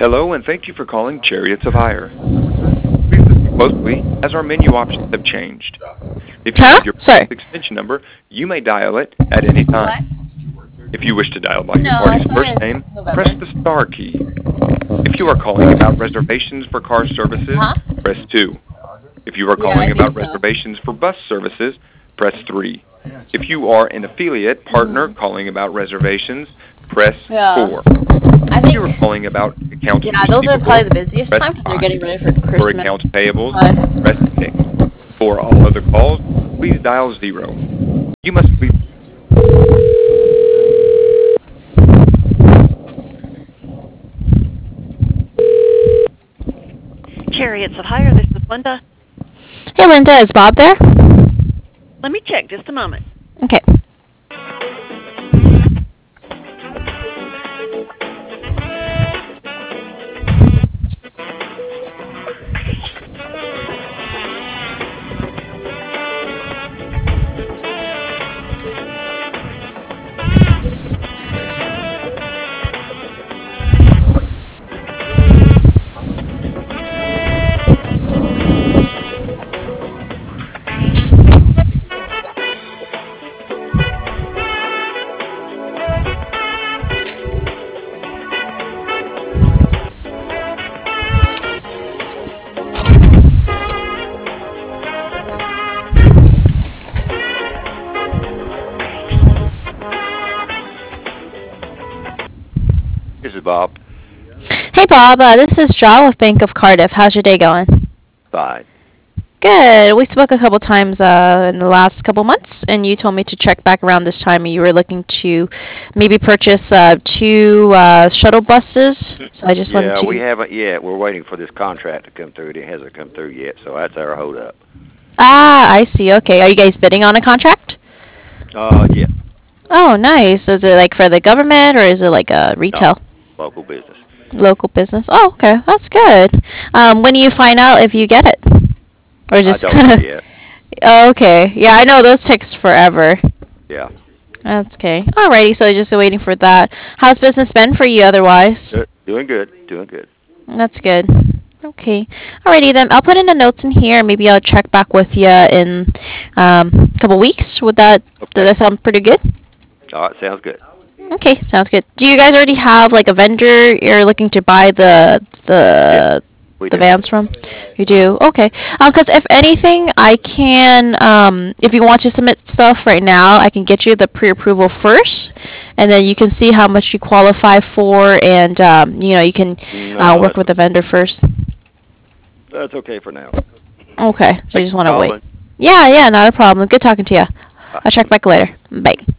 Hello, and thank you for calling Chariots of Hire. Please listen closely, as our menu options have changed. If you Huh? know your Sorry. extension number, you may dial it at any time. If you wish to dial by your No, I party's thought first it name, was November. press the star key. If you are calling about reservations for car services, Huh? press 2. If you are Yeah, I calling think about so. reservations for bus services, press 3. If you are an affiliate partner calling about reservations, press Yeah. 4. I If you are think, calling about accounts yeah, those are receivable, probably the busiest press time because they're 5. getting ready for For Christmas. accounts payables, But press 6. For all other calls, please dial 0. You must leave. Chariots of Hire, this is Linda. hey, Linda, is Bob there? Let me check just a moment. Okay. This is Bob. Hey, Bob, this is Jaw with Bank of Cardiff. How's your day going? Fine. Good. We spoke a couple times in the last couple months, and you told me to check back around this time. You were looking to maybe purchase two shuttle buses. So I just wanted Yeah, to. we haven't yet. We're waiting for this contract to come through. It hasn't come through yet, so that's our hold up. Ah, I see. Okay. Are you guys bidding on a contract? Yeah. Oh, nice. Is it like for the government or is it like a retail? No, local business. Local business. Oh, okay. That's good. When do you find out if you get it? Or just I don't kind know of. yet. Oh, okay. Yeah, I know those takes forever. Yeah. That's okay. Alrighty, so just waiting for that. How's business been for you otherwise? Doing good. Doing good. That's good. Okay. Alrighty then. I'll put in the notes in here. Maybe I'll check back with you in a couple weeks. Does that sound pretty good? All right, sounds good. Okay, sounds good. Do you guys already have like a vendor you're looking to buy We the do. vans from? You do? Okay. Because if anything, I can, if you want to submit stuff right now, I can get you the pre-approval first, and then you can see how much you qualify for, and, you can No, work with the vendor first. that's okay for now. Okay, so you just want to wait. Calling. Yeah, not a problem. Good talking to you. Bye. I'll check back later. Bye.